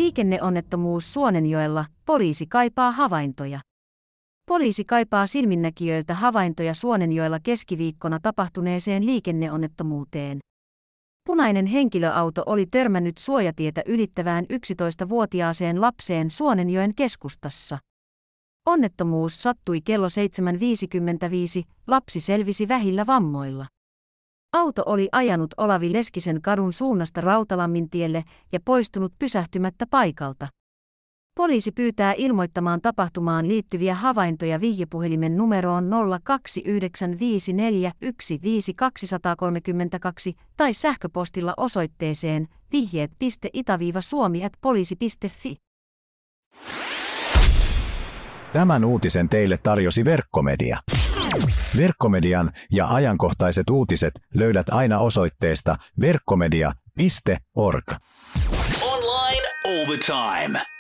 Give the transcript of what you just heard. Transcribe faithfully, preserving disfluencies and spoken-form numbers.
Liikenneonnettomuus Suonenjoella, poliisi kaipaa havaintoja. Poliisi kaipaa silminnäkijöiltä havaintoja Suonenjoella keskiviikkona tapahtuneeseen liikenneonnettomuuteen. Punainen henkilöauto oli törmännyt suojatietä ylittävään yksitoistavuotiaaseen lapseen Suonenjoen keskustassa. Onnettomuus sattui kello seitsemän viisikymmentäviisi, lapsi selvisi vähillä vammoilla. Auto oli ajanut Olavi Leskisen kadun suunnasta Rautalammintielle ja poistunut pysähtymättä paikalta. Poliisi pyytää ilmoittamaan tapahtumaan liittyviä havaintoja vihjepuhelimen numeroon nolla kaksi yhdeksän viisi neljä yksi viisi kaksi kolme kaksi tai sähköpostilla osoitteeseen vihjeet piste ita suomi ät poliisi piste fi. Tämän uutisen teille tarjosi Verkkomedia. Verkkomedian ja ajankohtaiset uutiset löydät aina osoitteesta verkkomedia piste org. Online all the time.